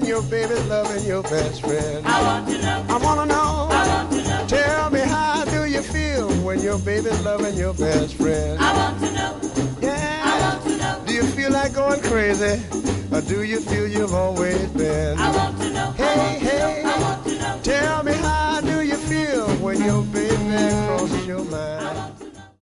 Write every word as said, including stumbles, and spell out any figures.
your baby's loving your best friend? I want to know. I wanna know. I want to know. Tell me, how do you feel when your baby's loving your best friend? I want to know. Yeah. I want to know. Do you feel like going crazy, or do you feel you've always been?